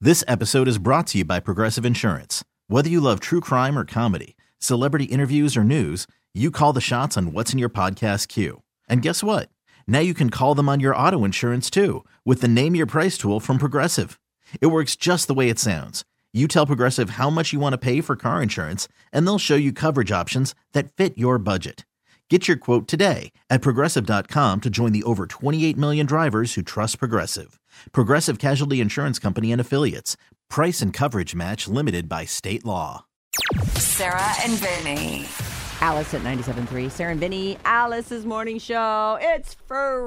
This episode is brought to you by Progressive Insurance. Whether you love true crime or comedy, celebrity interviews or news, you call the shots on what's in your podcast queue. And guess what? Now you can call them on your auto insurance too with the Name Your Price tool from Progressive. It works just the way it sounds. You tell Progressive how much you want to pay for car insurance, and they'll show you coverage options that fit your budget. Get your quote today at Progressive.com to join the over 28 million drivers who trust Progressive. Progressive Casualty Insurance Company and Affiliates. Price and coverage match limited by state law. Sarah and Vinny. Alice at 97.3. Sarah and Vinny, Alice's morning show. It's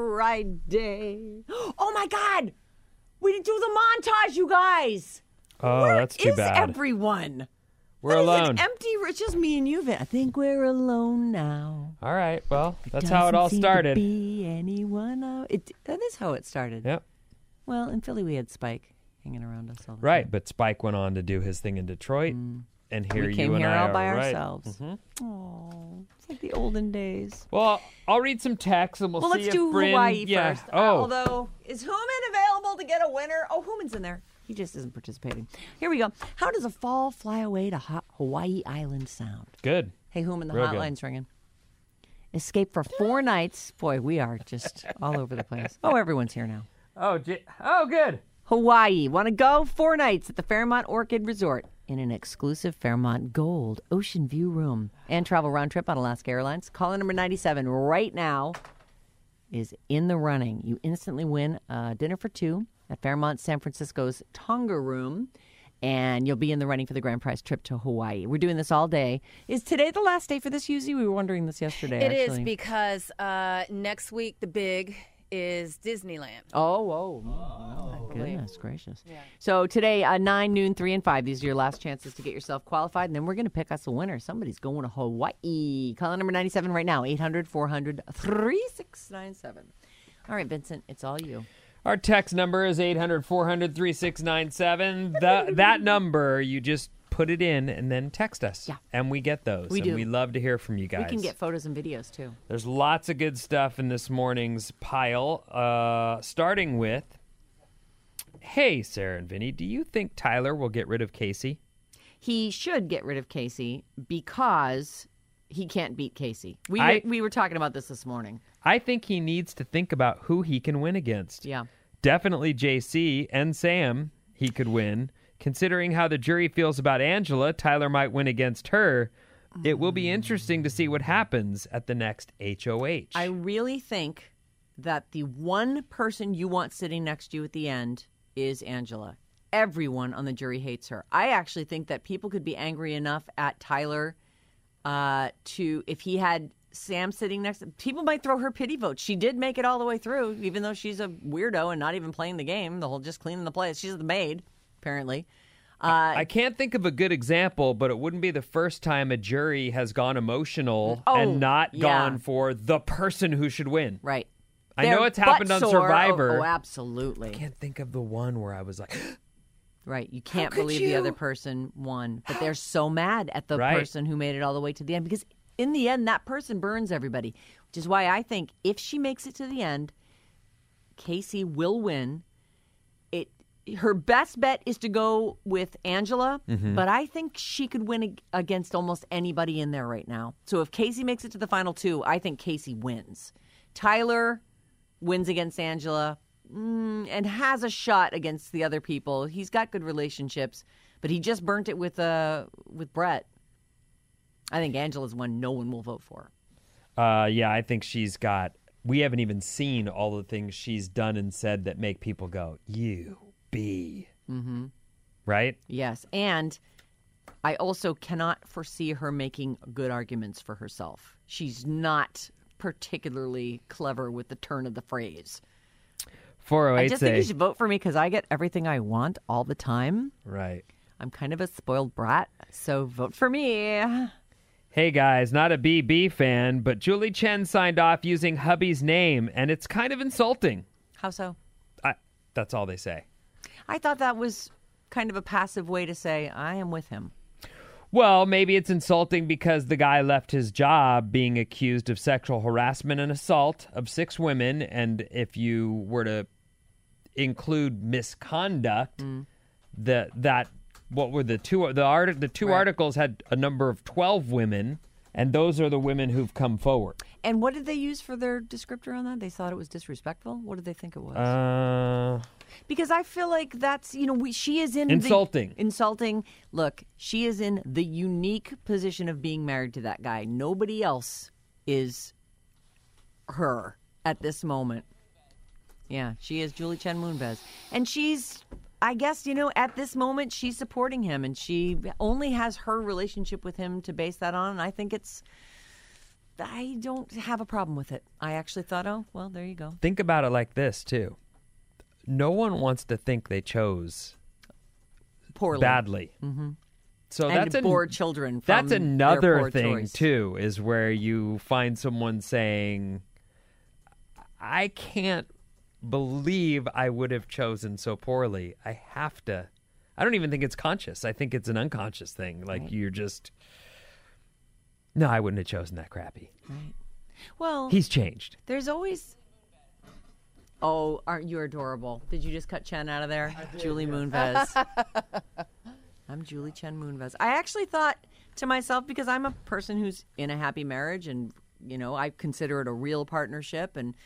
Friday. Oh, my God. We didn't do the montage, you guys. Oh, Where that's too is bad. everyone? We're That is alone. an empty, it's just me and you, Vin. I think we're alone now. All right. Well, that's how it all started. Doesn't seem to be anyone out. That is how it started. Yep. Well, in Philly, we had Spike hanging around us all the Right. time. But Spike went on to do his thing in Detroit. And here We came you and here I all are by right. ourselves. Oh, it's like the olden days. Well, I'll read some texts and we'll see Let's if do Bryn... Hawaii yeah. first. Oh, Although, is Hooman available to get a winner? Oh, Hooman's in there. He just isn't participating. Here we go. How does a fall fly away to Hawaii Island sound? good. Hey, Hooman, the Real good. hotline's ringing. Escape for 4 nights. Boy, we are just all over the place. Oh, everyone's here now. Oh, good. Hawaii. Want to go? 4 nights at the Fairmont Orchid Resort in an exclusive Fairmont Gold Ocean View room. And travel round trip on Alaska Airlines. Caller number 97 right now is in the running. You instantly win a dinner for 2 at Fairmont San Francisco's Tonga Room. And you'll be in the running for the grand prize trip to Hawaii. We're doing this all day. Is today the last day for this, Yuzi? We were wondering this yesterday, It actually. is because next week the big is Disneyland. Oh, my goodness gracious. Yeah. So today, 9, noon, 3, and 5. These are your last chances to get yourself qualified. And then we're going to pick us a winner. Somebody's going to Hawaii. Call number 97 right now, 800-400-3697. All right, Vincent, it's all you. Our text number is 800-400-3697. That number, you just put it in and then text us. Yeah. And we get those. We do. We love to hear from you guys. We can get photos and videos, too. There's lots of good stuff in this morning's pile, starting with, hey, Sarah and Vinny, do you think Tyler will get rid of Casey? He should get rid of Casey because he can't beat Casey. We were talking about this morning. I think he needs to think about who he can win against. Yeah. Definitely JC and Sam he could win. Considering how the jury feels about Angela, Tyler might win against her. It will be interesting to see what happens at the next HOH. I really think that the one person you want sitting next to you at the end is Angela. Everyone on the jury hates her. I actually think that people could be angry enough at Tyler to, if he had Sam sitting next to, people might throw her pity vote. She did make it all the way through, even though she's a weirdo and not even playing the game, the whole just cleaning the place. She's the maid, apparently. I can't think of a good example, but it wouldn't be the first time a jury has gone emotional and not gone for the person who should win. Right. I know it's happened on Survivor. Oh, absolutely. I can't think of the one where I was like, right. You can't could believe you? the other person won. But they're so mad at the Right. person who made it all the way to the end because in the end, that person burns everybody, which is why I think if she makes it to the end, Casey will win. Her best bet is to go with Angela, but I think she could win against almost anybody in there right now. So if Casey makes it to the final 2, I think Casey wins. Tyler wins against Angela and has a shot against the other people. He's got good relationships, but he just burnt it with Brett. I think Angela's one no one will vote for. yeah, I think we haven't even seen all the things she's done and said that make people go, you be. Mm-hmm. Right? Yes, and I also cannot foresee her making good arguments for herself. She's not particularly clever with the turn of the phrase. 408 I just think you should vote for me because I get everything I want all the time. Right. I'm kind of a spoiled brat, so vote for me. Hey guys, not a BB fan, but Julie Chen signed off using hubby's name, and it's kind of insulting. How so? That's all they say. I thought that was kind of a passive way to say, I am with him. Well, maybe it's insulting because the guy left his job being accused of sexual harassment and assault of 6 women, and if you were to include misconduct, what were the two articles had a number of 12 women, and those are the women who've come forward. And what did they use for their descriptor on that? They thought it was disrespectful? What did they think it was? Because I feel like that's, she is in insulting. Insulting. Look, she is in the unique position of being married to that guy. Nobody else is her at this moment. Yeah, she is Julie Chen Moonves. And she's, I guess, at this moment, she's supporting him. And she only has her relationship with him to base that on. And I think I don't have a problem with it. I actually thought, oh, well, there you go. Think about it like this, too. No one wants to think they chose poorly, badly. Mm-hmm. So and that's bore children. From that's another their poor thing choice. too, is where you find someone saying, "I can't believe I would have chosen so poorly. I have to." I don't even think it's conscious. I think it's an unconscious thing. Like right. You're just, no, I wouldn't have chosen that crappy. Right. Well, he's changed. There's always. Oh, aren't you adorable? Did you just cut Chen out of there? Julie Moonves. I'm Julie Chen Moonves. I actually thought to myself, because I'm a person who's in a happy marriage and, I consider it a real partnership. And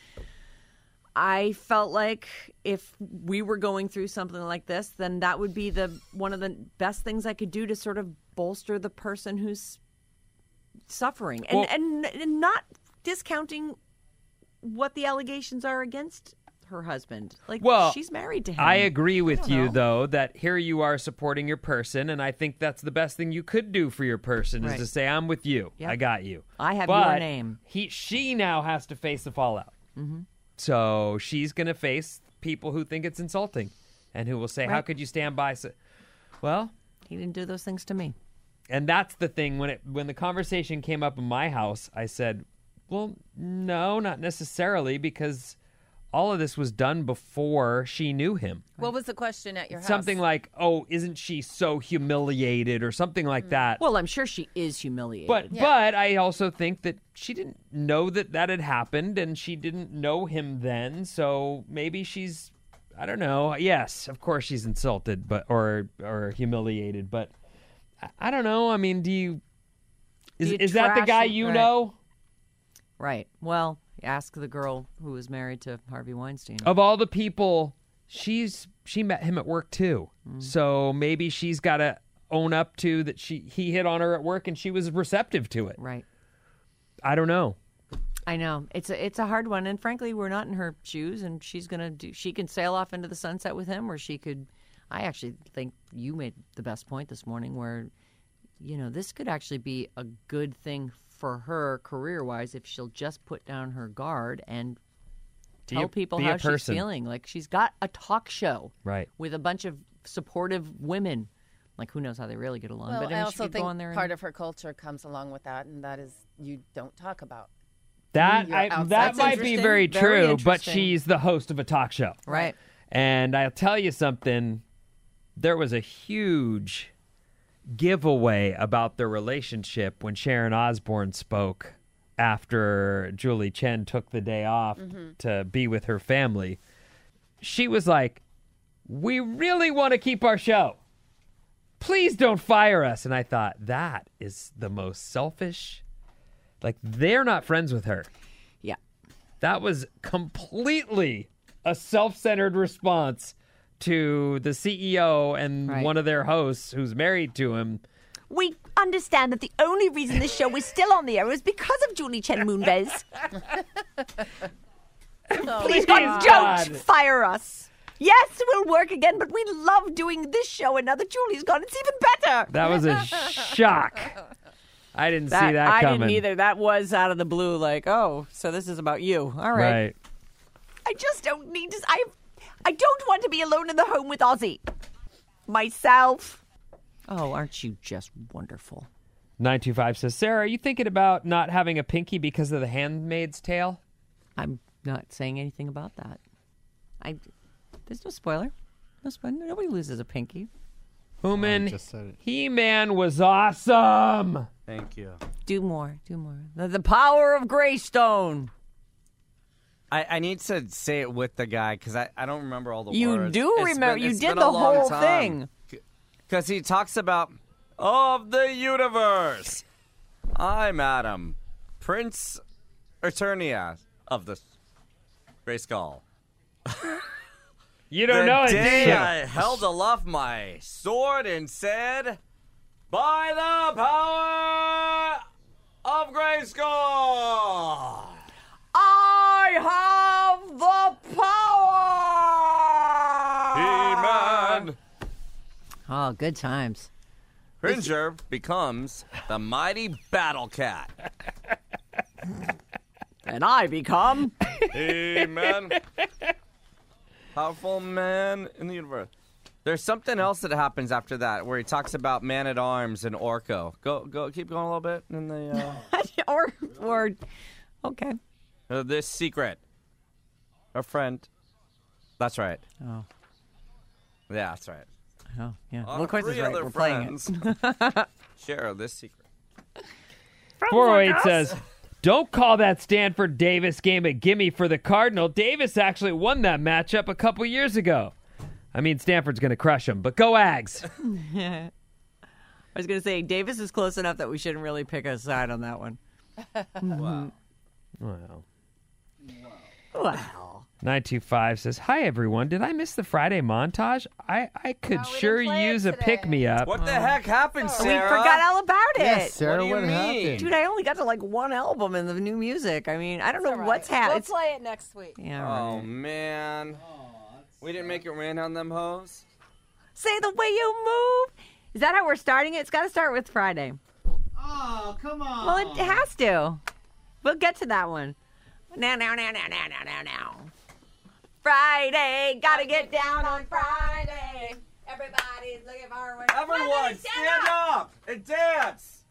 I felt like if we were going through something like this, then that would be one of the best things I could do to sort of bolster the person who's suffering. And not discounting what the allegations are against her husband. She's married to him. I agree with you, though, that here you are supporting your person, and I think that's the best thing you could do for your person is to say, I'm with you. Yep. I got you. I have your name. She now has to face the fallout. Mm-hmm. So she's going to face people who think it's insulting and who will say, how could you stand by? Well, he didn't do those things to me. And that's the thing. When the conversation came up in my house, I said, well, no, not necessarily, because all of this was done before she knew him. What was the question at your house? Something like, oh, isn't she so humiliated or something like that. Well, I'm sure she is humiliated. But I also think that she didn't know that had happened and she didn't know him then. So maybe she's, I don't know. Yes, of course she's insulted or humiliated. But I don't know. I mean, is that the guy you know? Right. Well, ask the girl who was married to Harvey Weinstein. Of all the people, she met him at work too. So maybe she's got to own up to that he hit on her at work and she was receptive to it. Right. I don't know. I know. It's a hard one, and frankly, we're not in her shoes, and she can sail off into the sunset with him, or she could. I actually think you made the best point this morning where, this could actually be a good thing for her career-wise if she'll just put down her guard and tell people how she's feeling. Like, she's got a talk show with a bunch of supportive women. Like, who knows how they really get along. Well, but I also think part and... of her culture comes along with that, and that is you don't talk about. That might be very true, but she's the host of a talk show. Right. And I'll tell you something. There was a huge giveaway about their relationship when Sharon Osbourne spoke after Julie Chen took the day off to be with her family. She was like, we really want to keep our show. Please don't fire us. And I thought, that is the most selfish. Like, they're not friends with her. Yeah. That was completely a self-centered response to the CEO and one of their hosts who's married to him. We understand that the only reason this show is still on the air is because of Julie Chen Moonves. Please, God, don't fire us. Yes, we'll work again, but we love doing this show, and now that Julie's gone, it's even better. That was a shock. I didn't see that I coming. didn't either. That was out of the blue, like, oh, so this is about you. All right. I just don't need to... I don't want to be alone in the home with Ozzy. Myself. Oh, aren't you just wonderful? 925 says, Sarah, are you thinking about not having a pinky because of The Handmaid's Tale? I'm not saying anything about that. There's no spoiler. No spoiler. Nobody loses a pinky. Human, He-Man was awesome. Thank you. Do more. The power of Greystone. I need to say it with the guy because I don't remember all the words. You do remember. You did the whole thing. Because he talks about of the universe. I'm Adam, Prince Eternia of the Grey Skull. You don't know it, The do day you? I held aloft my sword and said, by the power of Grayskull. I have the power. He-Man. Oh, good times. Cringer becomes the mighty Battle Cat. And I become. He-Man. Powerful man in the universe. There's something else that happens after that where he talks about Man-at-Arms and Orko. Go, keep going a little bit in the. or okay. This secret. A friend. That's right. Oh. Yeah, that's right. Oh, yeah. Our Well, of course it's three right. other We're playing it. friends share this secret. 408 says, don't call that Stanford Davis game a gimme for the Cardinal. Davis actually won that matchup a couple years ago. I mean, Stanford's going to crush him, but go Ags. I was going to say, Davis is close enough that we shouldn't really pick a side on that one. Wow. Well. Well. 925 says, hi, everyone. Did I miss the Friday montage? I could No, we sure didn't play it use a today. pick-me-up. What the heck happened, We Sarah? forgot all about it. Yes, Sarah, What do you what mean? happened? Dude, I only got to like one album in the new music. I mean, I don't know All right. what's happening. We'll play it next week. Yeah, Oh, right. man. We didn't make it rain on them hoes? Say the way you move. Is that how we're starting it? It's got to start with Friday. Oh, come on. Well, it has to. We'll get to that one. Now. Friday, gotta get down on Friday. Everybody's looking forward. Everyone, stand up and dance!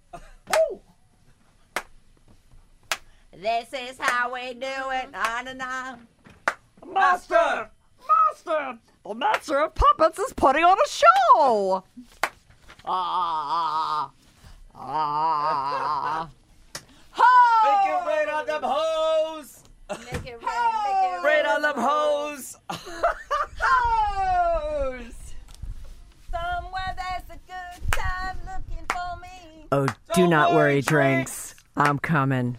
This is how we do it. Na. Master! Master! The Master of Puppets is putting on a show! Ah. Make it rain on them hoes! Make it rain. Rain on them hoes! Somewhere there's a good time looking for me. Oh, do not worry, Drinks. I'm coming.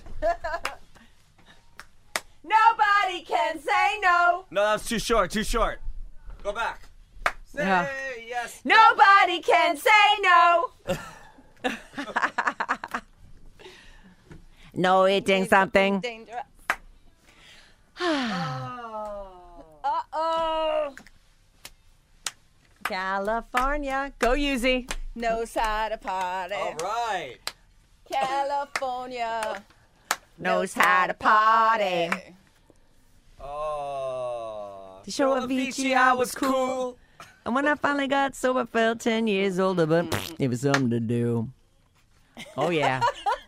Nobody can say no. No, that's too short, Go back. Say Yeah. yes. Nobody can say no. No eating something. Dangerous. Uh-oh. California. Go, Yuzi. Knows how to party. All right. California Knows how to party. Oh. To show Avicii I was cool. And when I finally got sober, I felt 10 years older, but it was something to do. Oh, yeah.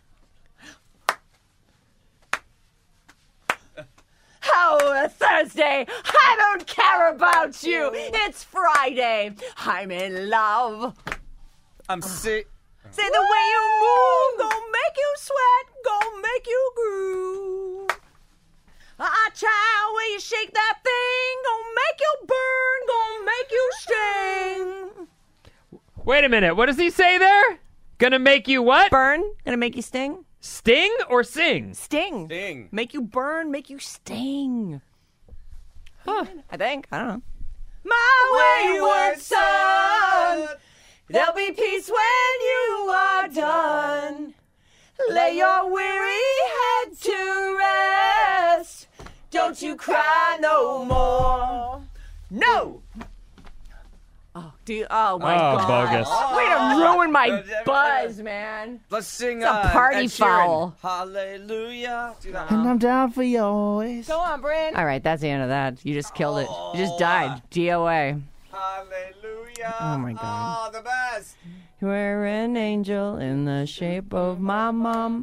Oh, a Thursday. I don't care about you. It's Friday. I'm in love. I'm sick. Say the way you move, gon' make you sweat, gon' make you groove. Ah, child, when you shake that thing, gon' make you burn, gon' make you sting. Wait a minute. What does he say there? Gonna make you what? Burn? Gonna make you sting? Sting or sing? Sting. Ding. Make you burn, make you sting. Huh, I think. I don't know. My wayward son, there'll be peace when you are done. Lay your weary head to rest. Don't you cry no more. No. Oh, oh my Oh, God. bogus. Way to ruin my buzz, man. Let's sing It's a party Ed Sheeran. foul. Hallelujah. Do that And one. I'm down for you always. Go on, Bryn. All right, that's the end of that. You just killed it. You just died. DOA. Hallelujah. Oh, my God. Oh, the best. You were an angel in the shape of my mom,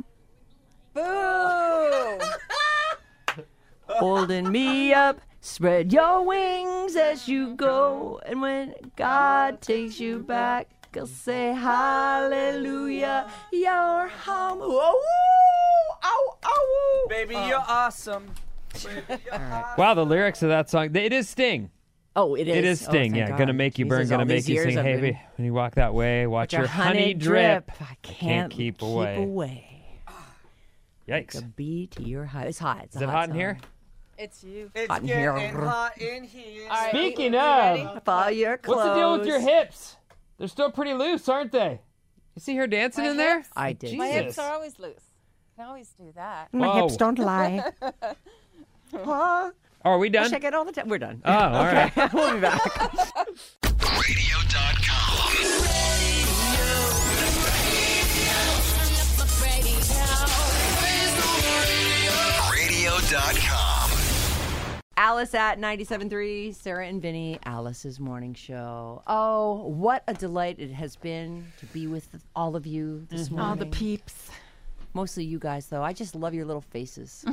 Boo! holding me up. Spread your wings as you go. And when God takes you back, I'll say hallelujah. You're home. Whoa, ow, ow. Baby, you're awesome. Baby, you're awesome. Wow, the lyrics of that song. It is Sting. Oh, it is. It is Sting, thank yeah. God. Gonna make you burn, Jesus, gonna all make these you years sing, I've hey, been- when you walk that way, watch your honey drip. I can't keep keep away. away. Yikes. A beat to your heart. It's hot. It's Is it hot in here? It's you. It's Hot in here. hot in here. All right, Speaking you of, ready? All your clothes. what's the deal with your hips? They're still pretty loose, aren't they? You see her dancing My in there? hips? I did. My Jesus. hips are always loose. Can always do that. My Whoa. hips don't lie. Huh? Oh, are we done? Check it all the time. We're done. Oh, all right. We'll be back. Radio.com. Alice at 97.3, Sarah and Vinny, Alice's morning show. Oh, what a delight it has been to be with all of you this morning. All the peeps. Mostly you guys, though. I just love your little faces.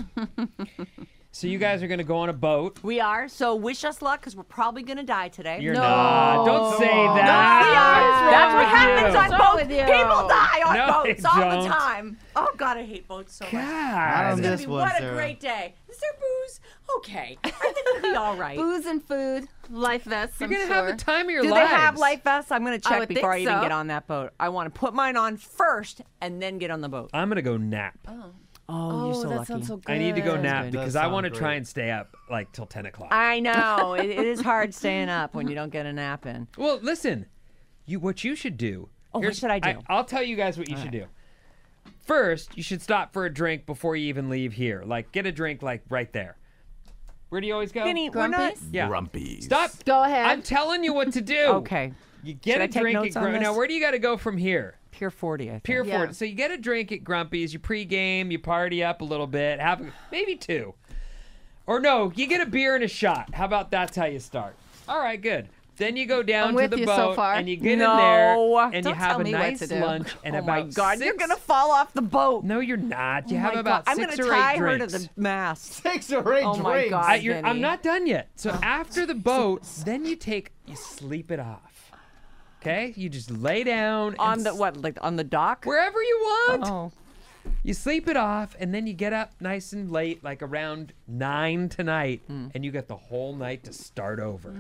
So you guys are going to go on a boat. We are. So wish us luck because we're probably going to die today. You're not. Don't say that. We are. That's what happens on What's wrong boats. with you? People die on No, boats they all don't. the time. Oh, God, I hate boats so much. Not God. on It's gonna this be, one, what Sarah. a great day. Is there booze? Okay. I think it'll be all right. Booze and food, life vests. You're I'm going to sure. have the time of your Do lives. they have life vests? I'm going to I check would before I think even so. get on that boat. I want to put mine on first and then get on the boat. I'm going to go nap. Oh, you're so that lucky. sounds so good. I need to go nap good. because Does I want to sound try great. and stay up like till 10 o'clock. I know. it is hard staying up when you don't get a nap in. Well, listen, what you should do. Oh, what should I do? I'll tell you guys what you should do. First, you should stop for a drink before you even leave here. Like, get a drink, like, right there. Where do you always go? Vinny, we're not. Grumpies? Yeah. Grumpies. Stop. Go ahead. I'm telling you what to do. Okay. You get Should a I take drink notes at on Now, this? where do you got to go from here? Pier 40, I think. Pier Yeah. 40. So you get a drink at Grumpy's, you pregame, you party up a little bit, have maybe two. Or no, you get a beer and a shot. How about that's how you start? All right, good. Then you go down I'm to with the you boat so far. and you get No. in there and you Don't have tell a me what nice to do. lunch and Oh about my God, 6 you're going to fall off the boat. No, you're not. You Oh have my about God. 6 I'm or gonna 8 tie her drinks. to the mast. 6 or 8 Oh my drinks. God. I'm Vinny. not done yet. So after the boat, then you sleep it off. Okay? You just lay down On and the, what, like on the dock? wherever you want. Oh. You sleep it off, and then you get up nice and late, like around 9 tonight, and you get the whole night to start over.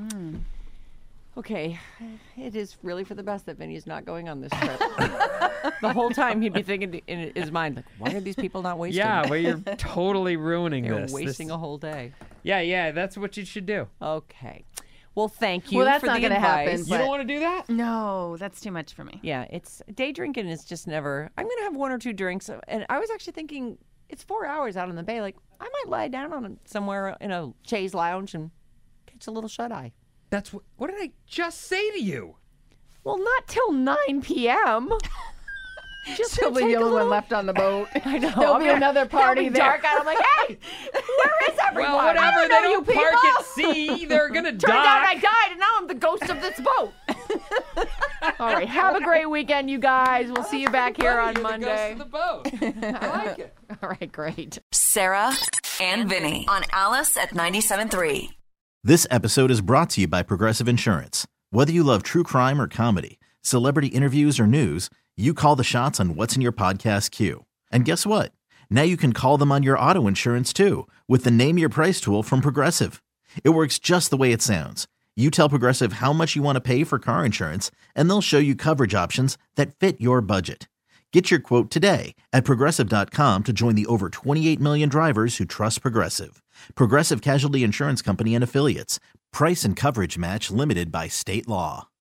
Okay, it is really for the best that Vinny's not going on this trip. The whole time he'd be thinking in his mind, like, why are these people not wasting? Yeah, well, you're totally ruining They're this. wasting This- a whole day. Yeah, that's what you should do. Okay. Well, thank you Well, that's for not the gonna advice. happen, You But- don't want to do that? No, that's too much for me. Yeah, it's day drinking is just never. I'm gonna have 1 or 2 drinks, and I was actually thinking it's 4 hours out on the bay. Like I might lie down on somewhere in a chaise lounge and catch a little shut eye. That's what did I just say to you? Well, not till 9 p.m. Just She'll be the only one left on the boat. I know. There'll be another party It'll be there. dark out. I'm like, hey, where is everyone? Well, whatever. I They don't know don't you park people. at sea. They're gonna Turned out I dock. died, and now I'm the ghost of this boat. All right, have a great weekend, you guys. We'll see you back here on You're Monday. The ghost of the boat. I like it. All right, great. Sarah and Vinny on Alice at 97.3. This episode is brought to you by Progressive Insurance. Whether you love true crime or comedy, celebrity interviews or news, you call the shots on what's in your podcast queue. And guess what? Now you can call them on your auto insurance too with the Name Your Price tool from Progressive. It works just the way it sounds. You tell Progressive how much you want to pay for car insurance, and they'll show you coverage options that fit your budget. Get your quote today at Progressive.com to join the over 28 million drivers who trust Progressive. Progressive Casualty Insurance Company and Affiliates. Price and coverage match limited by state law.